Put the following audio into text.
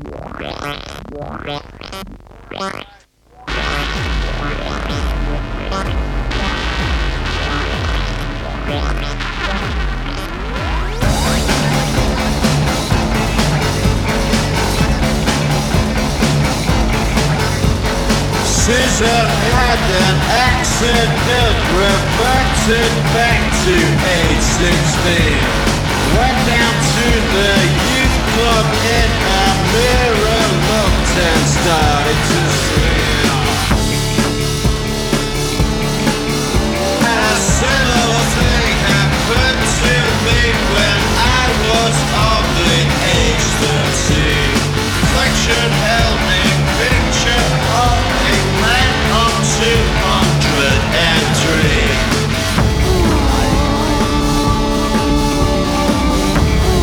Caesar had an accident, reverted back to age 16. Went down to the youth club in a mirror, looked and started to